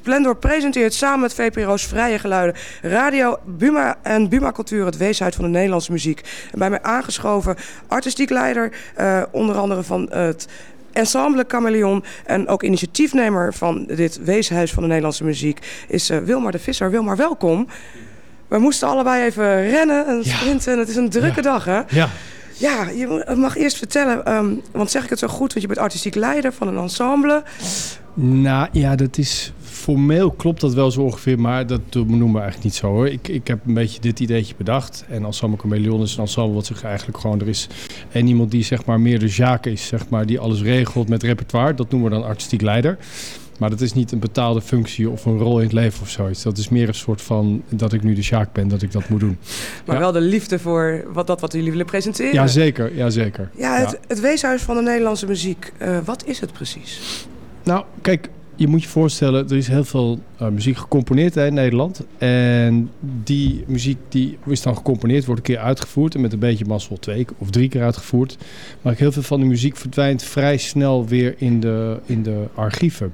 Splendor presenteert samen met VPRO's Vrije Geluiden, Radio Buma en Buma Cultuur het weeshuis van de Nederlandse muziek. En bij mij aangeschoven artistiek leider, onder andere van het Ensemble Chameleon en ook initiatiefnemer van dit weeshuis van de Nederlandse muziek is Wilmar de Visser. Wilmar, welkom. We moesten allebei even rennen en sprinten. Het is een drukke dag, hè? Ja. Ja, je mag eerst vertellen, want zeg ik het zo goed, want je bent artistiek leider van een ensemble. Nou ja, dat is formeel klopt dat wel zo ongeveer, maar dat noemen we eigenlijk niet zo hoor. Ik heb een beetje dit ideetje bedacht en Ensemble Chameleon is een ensemble wat zich eigenlijk gewoon, er is één iemand die zeg maar meer de Jaak is, zeg maar, die alles regelt met repertoire, dat noemen we dan artistiek leider. Maar dat is niet een betaalde functie of een rol in het leven of zoiets. Dat is meer een soort van dat ik nu de Sjaak ben, dat ik dat moet doen. Maar wel de liefde voor wat jullie willen presenteren. Ja, zeker. Ja, zeker. Ja, het weeshuis van de Nederlandse muziek. Wat is het precies? Nou, kijk, je moet je voorstellen, er is heel veel muziek gecomponeerd in Nederland. En die muziek die is dan gecomponeerd, wordt een keer uitgevoerd. En met een beetje mazzel 2 of 3 keer uitgevoerd. Maar heel veel van de muziek verdwijnt vrij snel weer in de archieven.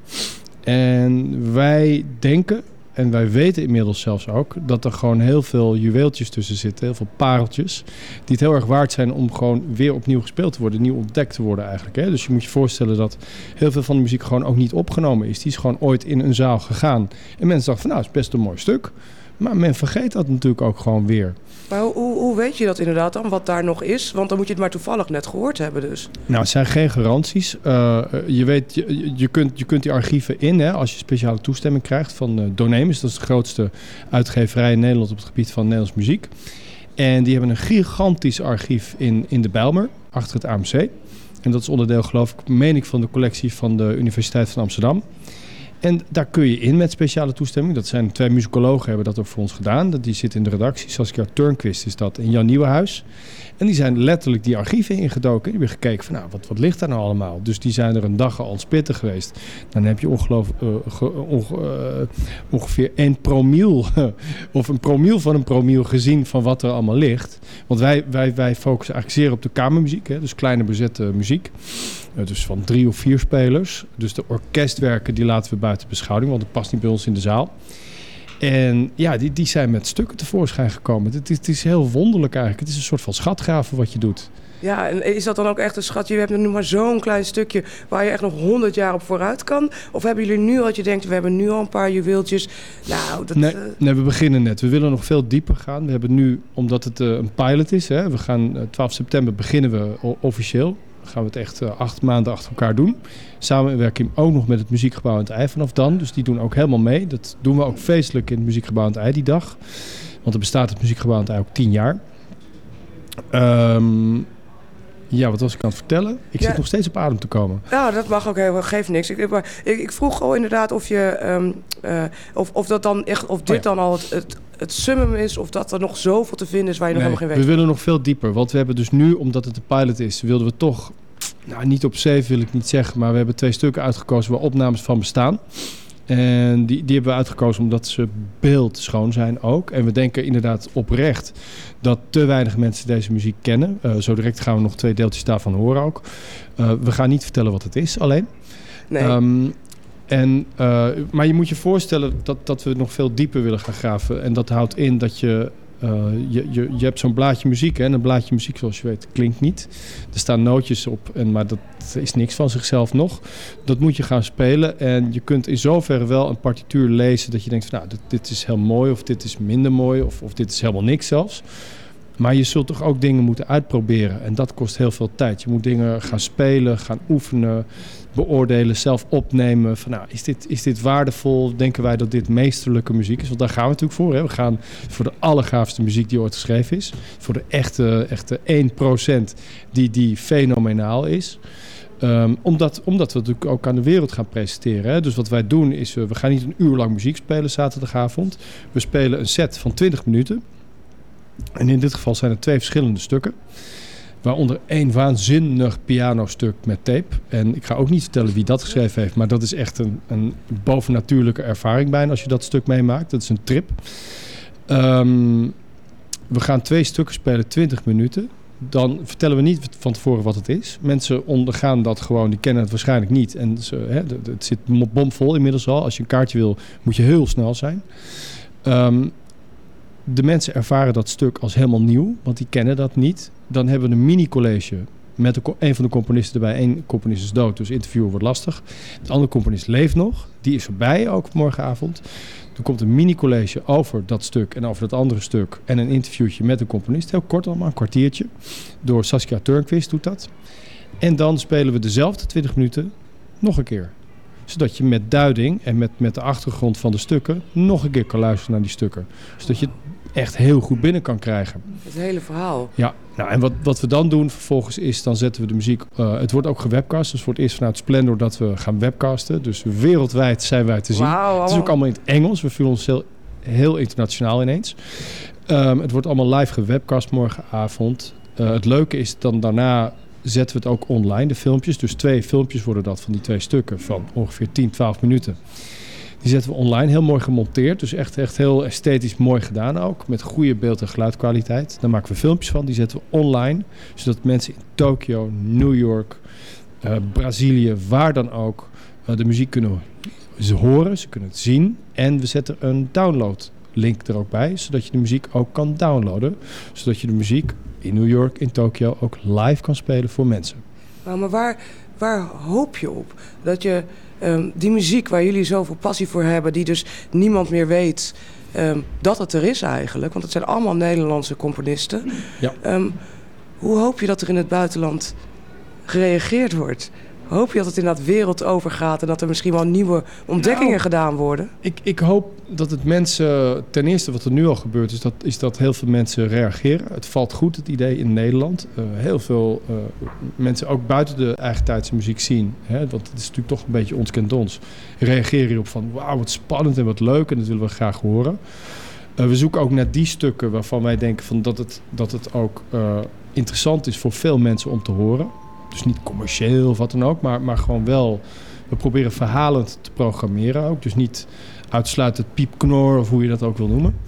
En wij denken, en wij weten inmiddels zelfs ook, dat er gewoon heel veel juweeltjes tussen zitten. Heel veel pareltjes. Die het heel erg waard zijn om gewoon weer opnieuw gespeeld te worden. Nieuw ontdekt te worden eigenlijk. Hè? Dus je moet je voorstellen dat heel veel van de muziek gewoon ook niet opgenomen is. Die is gewoon ooit in een zaal gegaan. En mensen dachten van nou, het is best een mooi stuk. Maar men vergeet dat natuurlijk ook gewoon weer. Maar hoe weet je dat inderdaad dan, wat daar nog is? Want dan moet je het maar toevallig net gehoord hebben dus. Nou, het zijn geen garanties. Je weet, je kunt die archieven in, hè, als je speciale toestemming krijgt van Donemus. Dat is de grootste uitgeverij in Nederland op het gebied van Nederlands muziek. En die hebben een gigantisch archief in de Bijlmer, achter het AMC. En dat is onderdeel, geloof ik, meen ik, van de collectie van de Universiteit van Amsterdam. En daar kun je in met speciale toestemming. Dat zijn 2 muzikologen hebben dat ook voor ons gedaan. Die zitten in de redactie. Saskia Turnquist is dat en Jan Nieuwenhuis. En die zijn letterlijk die archieven ingedoken. Die hebben gekeken van nou, wat ligt daar nou allemaal? Dus die zijn er een dag al spitten geweest. Dan heb je ongeveer 1 promiel of een promiel van een promiel gezien van wat er allemaal ligt. Want wij focussen eigenlijk zeer op de kamermuziek. Hè? Dus kleine bezette muziek. Dus van 3 of 4 spelers. Dus de orkestwerken die laten we buiten beschouwing, want het past niet bij ons in de zaal. En ja, die zijn met stukken tevoorschijn gekomen. Het is heel wonderlijk eigenlijk. Het is een soort van schatgraven wat je doet. Ja, en is dat dan ook echt een schat? Je hebt nu maar zo'n klein stukje waar je echt nog 100 jaar op vooruit kan? Of hebben jullie nu wat je denkt, we hebben nu al een paar juweeltjes? Nou, Nee, we beginnen net. We willen nog veel dieper gaan. We hebben nu, omdat het een pilot is, hè, we gaan 12 september beginnen we officieel. Dan gaan we het echt 8 maanden achter elkaar doen. Samenwerking ook nog met het Muziekgebouw aan het IJ vanaf dan. Dus die doen ook helemaal mee. Dat doen we ook feestelijk in het Muziekgebouw aan het IJ die dag. Want er bestaat het Muziekgebouw aan het IJ ook 10 jaar. Ja, wat was ik aan het vertellen? Ik zit nog steeds op adem te komen. Nou, dat mag ook helemaal, geeft niks. Ik vroeg al inderdaad of je of dat dan echt, of dit dan al het summum is, of dat er nog zoveel te vinden is waar je nog helemaal geen weet. We willen nog veel dieper. Want we hebben dus nu, omdat het een pilot is, wilden we toch, nou niet op 7 wil ik niet zeggen, maar we hebben 2 stukken uitgekozen waar opnames van bestaan. En die hebben we uitgekozen omdat ze beeldschoon zijn ook. En we denken inderdaad oprecht dat te weinig mensen deze muziek kennen. Zo direct gaan we nog 2 deeltjes daarvan horen ook. We gaan niet vertellen wat het is alleen. Nee. Maar je moet je voorstellen dat we nog veel dieper willen gaan graven. En dat houdt in dat je hebt zo'n blaadje muziek. Hè? En een blaadje muziek, zoals je weet, klinkt niet. Er staan nootjes op, maar dat is niks van zichzelf nog. Dat moet je gaan spelen. En je kunt in zoverre wel een partituur lezen dat je denkt van, nou, dit is heel mooi, of dit is minder mooi, of dit is helemaal niks zelfs. Maar je zult toch ook dingen moeten uitproberen. En dat kost heel veel tijd. Je moet dingen gaan spelen, gaan oefenen, beoordelen, zelf opnemen. Van, nou, is dit waardevol? Denken wij dat dit meesterlijke muziek is? Want daar gaan we natuurlijk voor. Hè? We gaan voor de allergaafste muziek die ooit geschreven is. Voor de echte 1% die fenomenaal is. Omdat we natuurlijk ook aan de wereld gaan presenteren. Hè? Dus wat wij doen is, we gaan niet een uur lang muziek spelen zaterdagavond. We spelen een set van 20 minuten. En in dit geval zijn er 2 verschillende stukken. Waaronder 1 waanzinnig pianostuk met tape. En ik ga ook niet vertellen wie dat geschreven heeft. Maar dat is echt een bovennatuurlijke ervaring bijna als je dat stuk meemaakt. Dat is een trip. We gaan 2 stukken spelen, 20 minuten. dan vertellen we niet van tevoren wat het is. Mensen ondergaan dat gewoon, die kennen het waarschijnlijk niet. En het zit bomvol inmiddels al. Als je een kaartje wil, moet je heel snel zijn. De mensen ervaren dat stuk als helemaal nieuw, want die kennen dat niet. Dan hebben we een mini-college met een van de componisten erbij. Eén componist is dood, dus interviewen wordt lastig. De andere componist leeft nog. Die is erbij, ook morgenavond. Er komt een mini-college over dat stuk en over dat andere stuk. En een interviewtje met de componist. Heel kort allemaal, een kwartiertje. Door Saskia Turnquist doet dat. En dan spelen we dezelfde 20 minuten nog een keer. Zodat je met duiding en met de achtergrond van de stukken nog een keer kan luisteren naar die stukken. Zodat je het echt heel goed binnen kan krijgen. Het hele verhaal. Ja, nou, en wat we dan doen vervolgens is, dan zetten we de muziek... het wordt ook gewebcast, dus voor het eerst vanuit Splendor dat we gaan webcasten. Dus wereldwijd zijn wij te zien. Wauw, het is ook allemaal in het Engels. We voelen ons heel internationaal ineens. Het wordt allemaal live gewebcast morgenavond. Het leuke is dan daarna zetten we het ook online, de filmpjes. Dus 2 filmpjes worden dat van die 2 stukken van ongeveer 10, 12 minuten. Die zetten we online, heel mooi gemonteerd. Dus echt heel esthetisch mooi gedaan ook. Met goede beeld- en geluidkwaliteit. Daar maken we filmpjes van, die zetten we online. Zodat mensen in Tokio, New York, Brazilië, waar dan ook... de muziek kunnen horen, ze kunnen het zien. En we zetten een downloadlink er ook bij. Zodat je de muziek ook kan downloaden. Zodat je de muziek in New York, in Tokio ook live kan spelen voor mensen. Nou, maar waar hoop je op? Dat je die muziek waar jullie zoveel passie voor hebben, die dus niemand meer weet dat het er is eigenlijk. Want het zijn allemaal Nederlandse componisten. Ja. Hoe hoop je dat er in het buitenland gereageerd wordt? Hoop je dat het inderdaad wereld overgaat en dat er misschien wel nieuwe ontdekkingen gedaan worden? Ik hoop dat het mensen, ten eerste wat er nu al gebeurt, is dat heel veel mensen reageren. Het valt goed, het idee in Nederland. Heel veel mensen ook buiten de eigentijdse muziek zien, hè, want het is natuurlijk toch een beetje ons kent ons, reageren hierop van wauw, wat spannend en wat leuk en dat willen we graag horen. We zoeken ook naar die stukken waarvan wij denken van dat het ook interessant is voor veel mensen om te horen. Dus niet commercieel of wat dan ook, maar gewoon wel... We proberen verhalend te programmeren ook. Dus niet uitsluitend piepknor of hoe je dat ook wil noemen.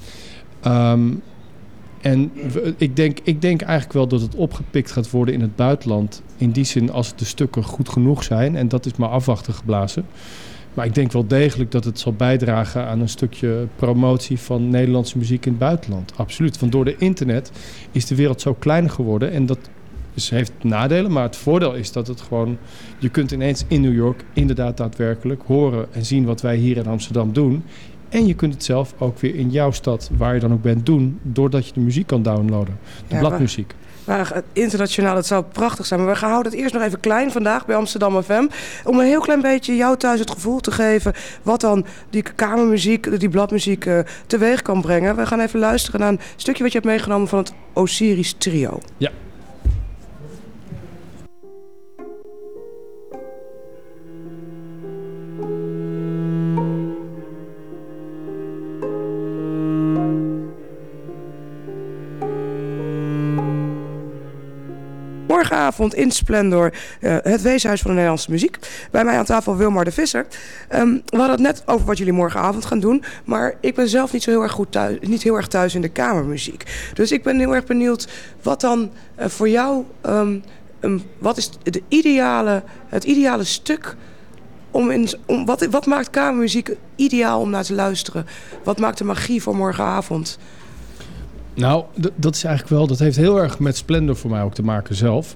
Ik denk eigenlijk wel dat het opgepikt gaat worden in het buitenland. In die zin als de stukken goed genoeg zijn. En dat is maar afwachten geblazen. Maar ik denk wel degelijk dat het zal bijdragen aan een stukje promotie van Nederlandse muziek in het buitenland. Absoluut. Want door de internet is de wereld zo klein geworden. En dat heeft nadelen, maar het voordeel is dat het gewoon... Je kunt ineens in New York inderdaad daadwerkelijk horen en zien wat wij hier in Amsterdam doen. En je kunt het zelf ook weer in jouw stad, waar je dan ook bent, doen, doordat je de muziek kan downloaden. De bladmuziek. Maar internationaal, het zou prachtig zijn. Maar we gaan houden het eerst nog even klein vandaag bij Amsterdam FM. Om een heel klein beetje jou thuis het gevoel te geven wat dan die kamermuziek, die bladmuziek teweeg kan brengen. We gaan even luisteren naar een stukje wat je hebt meegenomen van het Osiris Trio. Ja. Morgenavond in Splendor, het weeshuis van de Nederlandse muziek. Bij mij aan tafel Wilmar de Visser. We hadden het net over wat jullie morgenavond gaan doen. Maar ik ben zelf niet zo heel erg goed thuis, niet heel erg thuis in de kamermuziek. Dus ik ben heel erg benieuwd wat dan voor jou... wat is het ideale stuk... Wat maakt kamermuziek ideaal om naar te luisteren? Wat maakt de magie voor morgenavond? Nou, dat is eigenlijk wel... Dat heeft heel erg met Splendor voor mij ook te maken zelf.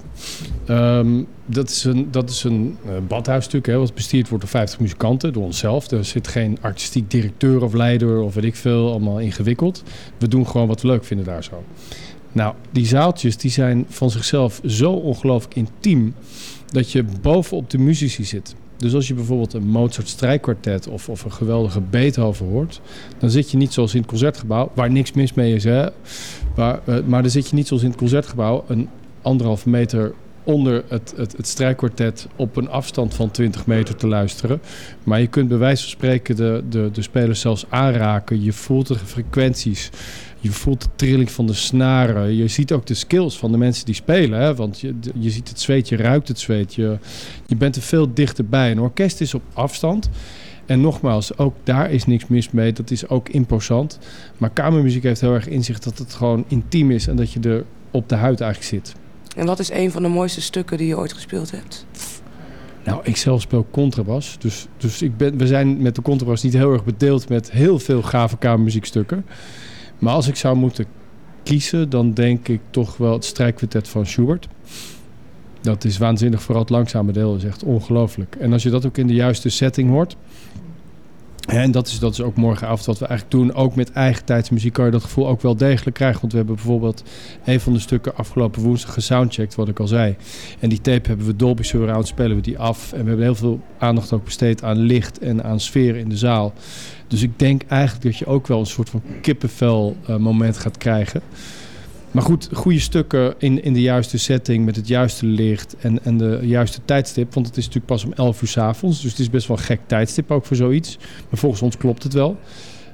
Dat is een badhuisstuk, hè, wat bestuurd wordt door 50 muzikanten, door onszelf. Er zit geen artistiek directeur of leider of weet ik veel, allemaal ingewikkeld. We doen gewoon wat we leuk vinden daar zo. Nou, die zaaltjes die zijn van zichzelf zo ongelooflijk intiem dat je bovenop de muzici zit. Dus als je bijvoorbeeld een Mozart strijkkwartet of een geweldige Beethoven hoort, dan zit je niet zoals in het Concertgebouw, waar niks mis mee is, hè. Maar dan zit je niet zoals in het Concertgebouw een 1,5 meter onder het strijkkwartet op een afstand van 20 meter te luisteren. Maar je kunt bij wijze van spreken de spelers zelfs aanraken. Je voelt de frequenties. Je voelt de trilling van de snaren. Je ziet ook de skills van de mensen die spelen. Hè? Want je ziet het zweet, je ruikt het zweet. Je bent er veel dichterbij. Een orkest is op afstand. En nogmaals, ook daar is niks mis mee. Dat is ook imposant. Maar kamermuziek heeft heel erg inzicht dat het gewoon intiem is. En dat je er op de huid eigenlijk zit. En wat is een van de mooiste stukken die je ooit gespeeld hebt? Nou, ik zelf speel contrabas. Dus we zijn met de contrabas niet heel erg bedeeld met heel veel gave kamermuziekstukken. Maar als ik zou moeten kiezen, dan denk ik toch wel het strijkkwartet van Schubert. Dat is waanzinnig, vooral het langzame deel is echt ongelooflijk. En als je dat ook in de juiste setting hoort. En dat is ook morgenavond wat we eigenlijk doen. Ook met eigen tijdsmuziek kan je dat gevoel ook wel degelijk krijgen. Want we hebben bijvoorbeeld een van de stukken afgelopen woensdag gesoundcheckt, wat ik al zei. En die tape hebben we Dolby Surround, spelen we die af. En we hebben heel veel aandacht ook besteed aan licht en aan sfeer in de zaal. Dus ik denk eigenlijk dat je ook wel een soort van kippenvel moment gaat krijgen. Maar goed, goede stukken in de juiste setting, met het juiste licht en de juiste tijdstip. Want het is natuurlijk pas om 11 uur 's avonds. Dus het is best wel een gek tijdstip ook voor zoiets. Maar volgens ons klopt het wel.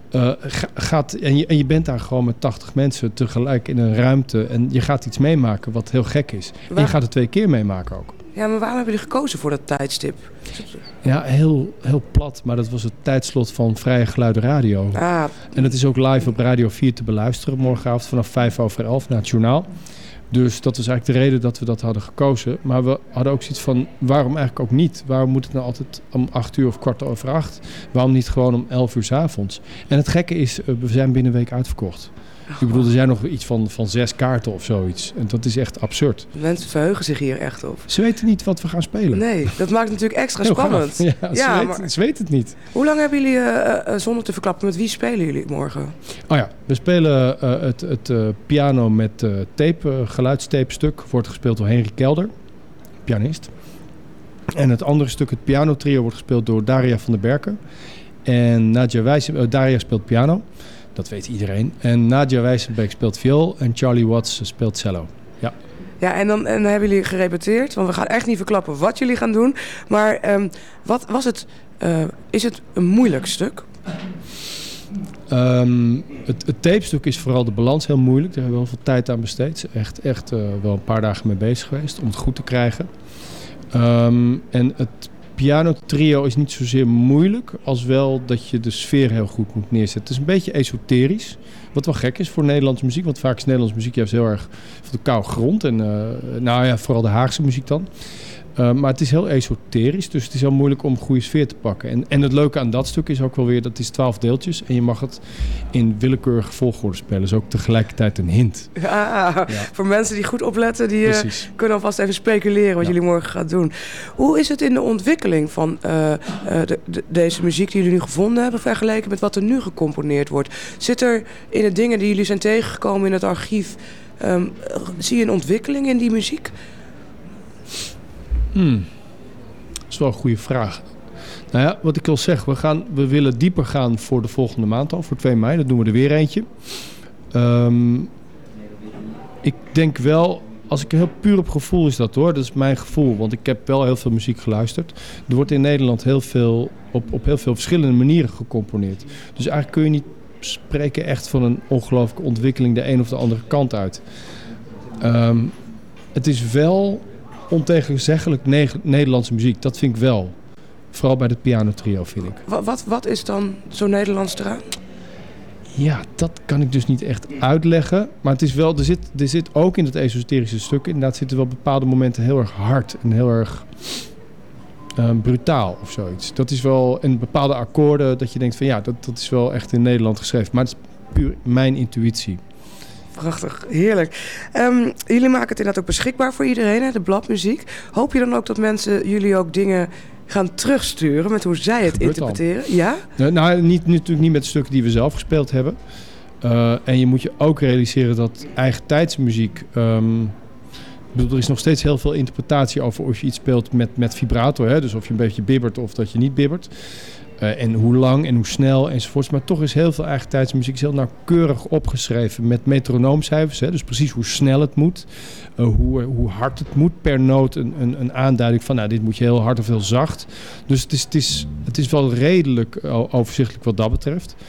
En je bent daar gewoon met 80 mensen tegelijk in een ruimte. En je gaat iets meemaken wat heel gek is. En je gaat het 2 keer meemaken ook. Ja, maar waarom hebben jullie gekozen voor dat tijdstip? Ja, heel plat. Maar dat was het tijdslot van Vrije Geluiden Radio. Ah. En dat is ook live op Radio 4 te beluisteren morgenavond vanaf 11:05 naar het journaal. Dus dat was eigenlijk de reden dat we dat hadden gekozen. Maar we hadden ook zoiets van, waarom eigenlijk ook niet? Waarom moet het nou altijd om 8 uur of 7:15? Waarom niet gewoon om 11 uur 's avonds? En het gekke is, we zijn binnen een week uitverkocht. Ik bedoel, er zijn nog iets van 6 kaarten of zoiets. En dat is echt absurd. Mensen verheugen zich hier echt op. Ze weten niet wat we gaan spelen. Nee, dat maakt het natuurlijk extra heel spannend. Gaaf. Ja, ze weten het niet. Hoe lang hebben jullie, zonder te verklappen, met wie spelen jullie morgen? Oh ja, we spelen het piano met tape, geluidstape stuk. Wordt gespeeld door Henry Kelder, pianist. En het andere stuk, het pianotrio, wordt gespeeld door Daria van der Berken. En Nadja Wijzenbeek, Daria speelt piano. Dat weet iedereen. En Nadja Wijzenbeek speelt viool en Charlie Watts speelt cello. Ja. Ja, en dan hebben jullie gerepeteerd, want we gaan echt niet verklappen wat jullie gaan doen. Maar wat was het? Is het een moeilijk stuk? Het tapestuk is vooral de balans heel moeilijk. Daar hebben we heel veel tijd aan besteed. Echt wel een paar dagen mee bezig geweest om het goed te krijgen. En het pianotrio is niet zozeer moeilijk, als wel dat je de sfeer heel goed moet neerzetten. Het is een beetje esoterisch, wat wel gek is voor Nederlandse muziek. Want vaak is Nederlandse muziek juist heel erg van de koude grond. En vooral de Haagse muziek dan. Maar het is heel esoterisch, dus het is heel moeilijk om een goede sfeer te pakken. En het leuke aan dat stuk is ook wel weer, dat is 12 deeltjes. En je mag het in willekeurige volgorde spelen. Dus ook tegelijkertijd een hint. Ja. Voor mensen die goed opletten, die kunnen alvast even speculeren wat jullie morgen gaan doen. Hoe is het in de ontwikkeling van deze muziek die jullie nu gevonden hebben, vergeleken met wat er nu gecomponeerd wordt? Zit er in de dingen die jullie zijn tegengekomen in het archief, zie je een ontwikkeling in die muziek? Dat is wel een goede vraag. Nou ja, wat ik al zeg, we willen dieper gaan voor de volgende maand al, voor 2 mei. Dat doen we er weer eentje. Ik denk wel, als ik heel puur op gevoel is dat hoor, dat is mijn gevoel. Want ik heb wel heel veel muziek geluisterd. Er wordt in Nederland heel veel, op heel veel verschillende manieren gecomponeerd. Dus eigenlijk kun je niet spreken echt van een ongelooflijke ontwikkeling de een of de andere kant uit. Het is wel ontegenzeggelijk Nederlandse muziek. Dat vind ik wel. Vooral bij het pianotrio, vind ik. Wat is dan zo Nederlands eraan? Ja, dat kan ik dus niet echt uitleggen. Maar het is wel, er zit ook in het esoterische stuk, inderdaad zitten wel bepaalde momenten heel erg hard en heel erg brutaal of zoiets. Dat is wel een bepaalde akkoorden dat je denkt van ja, dat is wel echt in Nederland geschreven. Maar het is puur mijn intuïtie. Prachtig, heerlijk. Jullie maken het inderdaad ook beschikbaar voor iedereen, hè, de bladmuziek. Hoop je dan ook dat mensen jullie ook dingen gaan terugsturen met hoe zij het interpreteren? Al. Ja? Nou, natuurlijk niet met de stukken die we zelf gespeeld hebben. En je moet je ook realiseren dat eigen tijdsmuziek... er is nog steeds heel veel interpretatie over of je iets speelt met vibrato. Hè? Dus of je een beetje bibbert of dat je niet bibbert. En hoe lang en hoe snel enzovoorts. Maar toch is heel veel eigen tijdsmuziek heel nauwkeurig opgeschreven met metronoomcijfers. Hè? Dus precies hoe snel het moet, hoe hard het moet. Per noot een aanduiding van nou, dit moet je heel hard of heel zacht. Dus het is wel redelijk overzichtelijk wat dat betreft.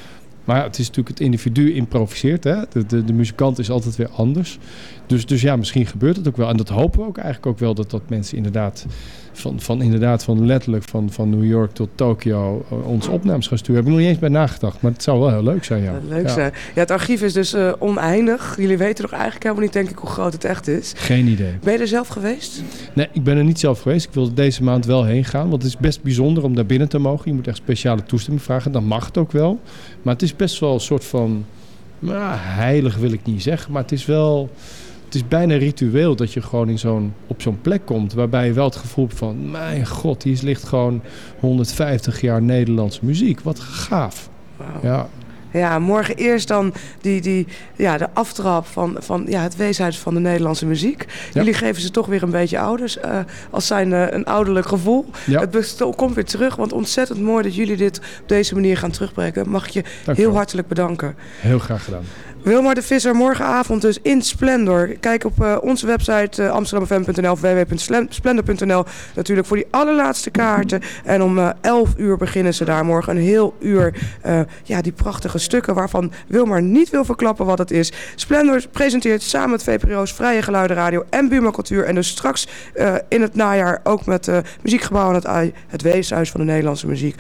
Maar het is natuurlijk het individu improviseert. Hè? De muzikant is altijd weer anders. Dus ja, misschien gebeurt het ook wel. En dat hopen we ook eigenlijk ook wel. Dat mensen inderdaad van letterlijk van New York tot Tokio onze opnames gaan sturen. Heb ik nog niet eens bij nagedacht. Maar het zou wel heel leuk zijn, ja. Leuk zijn. Ja, het archief is dus oneindig. Jullie weten toch eigenlijk helemaal niet, denk ik, hoe groot het echt is. Geen idee. Ben je er zelf geweest? Nee, ik ben er niet zelf geweest. Ik wil deze maand wel heen gaan. Want het is best bijzonder om daar binnen te mogen. Je moet echt speciale toestemming vragen. Dan mag het ook wel. Maar het is best wel een soort van... heilig wil ik niet zeggen. Maar het is wel... Het is bijna ritueel dat je gewoon op zo'n plek komt... waarbij je wel het gevoel hebt van... mijn god, hier ligt gewoon 150 jaar Nederlandse muziek. Wat gaaf. Wow. Ja. Ja, morgen eerst dan de aftrap van het weeshuis van de Nederlandse muziek. Ja. Jullie geven ze toch weer een beetje ouders. Als zijn een ouderlijk gevoel. Ja. Het komt weer terug, want ontzettend mooi dat jullie dit op deze manier gaan terugbrengen. Mag ik je heel hartelijk bedanken. Heel graag gedaan. Wilmar de Visser, morgenavond dus in Splendor. Kijk op onze website amsterdamfm.nl of www.splendor.nl natuurlijk voor die allerlaatste kaarten. En om 11 uur beginnen ze daar morgen een heel uur die prachtige stukken waarvan Wilmar niet wil verklappen wat het is. Splendor presenteert samen met VPRO's Vrije Geluiden Radio en Buma Cultuur. En dus straks in het najaar ook met Muziekgebouw aan het Weeshuis van de Nederlandse muziek.